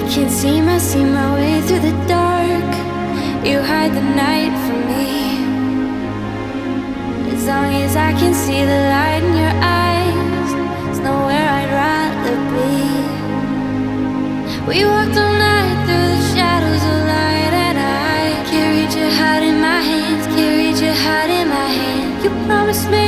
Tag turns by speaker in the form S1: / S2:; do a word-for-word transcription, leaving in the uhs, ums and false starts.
S1: Can't seem, I see my way through the dark. You hide the night from me. As long as I can see the light in your eyes, there's nowhere I'd rather be. We walked all night through the shadows of light, and I carried your heart in my hands, carried your heart in my hand. You promised me